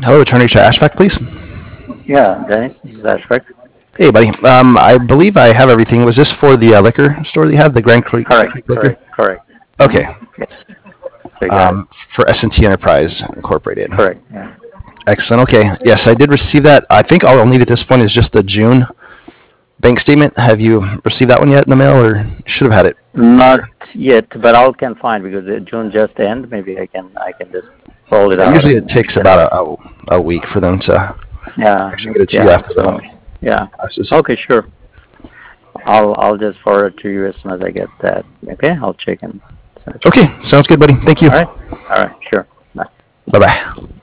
Hello, Attorney Ashbeck, please. Yeah, Dennis, this is Ashfaq. Hey, buddy. I believe I have everything. Was this for the liquor store that you have, the Grand Correct, Creek Liquor? correct, correct. Okay. Yes, so you got it. For S&T Enterprise Incorporated. Correct. Yeah. Excellent. Okay. Yes, I did receive that. I think all I'll need at this point is just the June bank statement. Have you received that one yet in the mail, or should have had it? Not yet, but I can find because June just end. Maybe I can just roll it out Usually it and takes get it. about a week for them to Yeah, actually get it to you yeah. after the So yeah. classes. Okay, sure. I'll just forward it to you as soon as I get that. Okay, I'll check and send it to you. Okay. Sounds good, buddy. Thank you. All right. All right. Sure. Bye. Bye-bye.